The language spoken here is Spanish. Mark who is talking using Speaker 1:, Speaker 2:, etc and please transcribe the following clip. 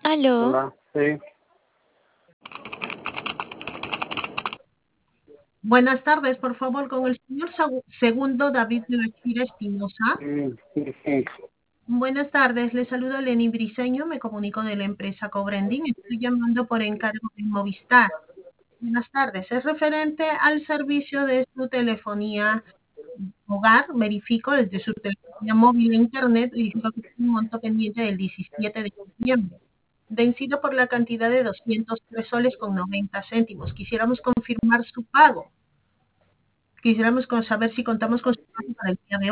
Speaker 1: Aló,
Speaker 2: Hola, sí,
Speaker 3: Buenas tardes, por favor, con el señor Segundo David de la Chira Espinosa.
Speaker 2: sí.
Speaker 3: Buenas tardes, le saludo Lenny Briseño, me comunico de la empresa Cobrending, estoy llamando por encargo de Movistar. Buenas tardes, es referente al servicio de su telefonía hogar, verifico desde su telefonía móvil e internet, verifico que tiene un monto pendiente del 17 de diciembre, vencido por la cantidad de 203 soles con 90 céntimos. Quisiéramos confirmar su pago. Quisiéramos saber si contamos con su pago para el día de hoy.